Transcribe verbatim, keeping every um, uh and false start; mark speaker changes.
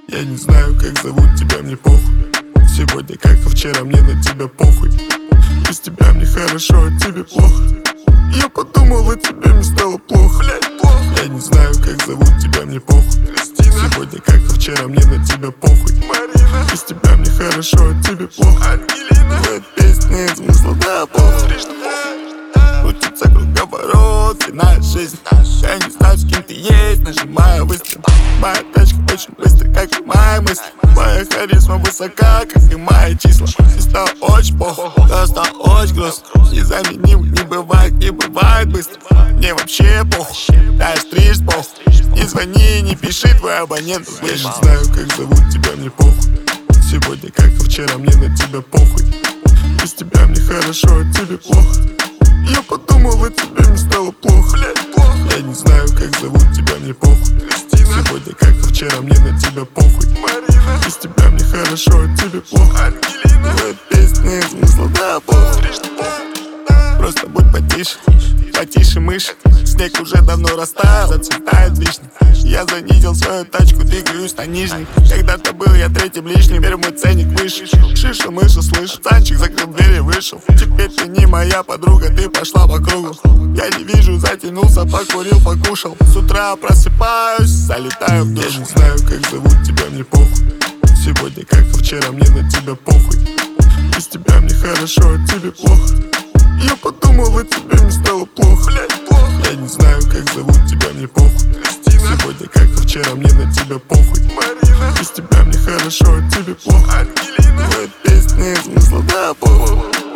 Speaker 1: Я не знаю, как зовут тебя, мне похуй. Сегодня, как и вчера, мне на тебя похуй. Без тебя мне хорошо, а тебе плохо. Я подумал о тебе, мне стало плохо. Я не знаю, как зовут тебя, мне похуй. Сегодня, как и вчера, мне на тебя похуй. Без тебя мне хорошо, а тебе плохо. В этой песне нет смысла, да, похуй. Крутится круговорот, иная жизнь. Я не знаю, с кем ты есть, нажимаю выстрел. Моя тачка очень быстро, как и мои мысли. Моя харизма высока, как и мои числа. И стало очень плохо, да, стало очень грустно. Незаменим не бывает, не бывает быстро. Мне вообще похуй, да, я стрижь похуй. Не звони, не пиши, твой абонент. Я не знаю, как зовут тебя, мне похуй. Сегодня, как и вчера, мне на тебя похуй. Без тебя мне хорошо, а тебе плохо. Я подумал о тебе, мне стало плохо. Я не знаю, как зовут тебя, мне похуй. Сегодня, как и вчера, мне на тебя похуй. Без тебя мне хорошо, а тебе плохо. В этой песне нет смысла, да, похуй. Просто будь потише, потише мышь. Снег уже давно растаял, зацветает вишня. Я занизил свою тачку, двигаюсь на нижний. Когда-то был я третьим лишним, теперь мой ценник выше. Шиша, мыша, слышь, пацанчик закрыл дверь и вышел. Теперь ты не моя подруга, ты пошла по кругу. Я не вижу, затянулся, покурил, покушал. С утра просыпаюсь, залетаю в душ. Я не знаю, как зовут тебя, мне похуй. Сегодня, как и вчера, мне на тебя похуй. Без тебя мне хорошо, а тебе плохо. Я подумал о тебе, мне стало плохо. Я не знаю, как зовут тебя, мне похуй. Сегодня, как и вчера, мне на тебя похуй. Без тебя мне хорошо, а тебе плохо. В этой песне нет смысла, да, похуй.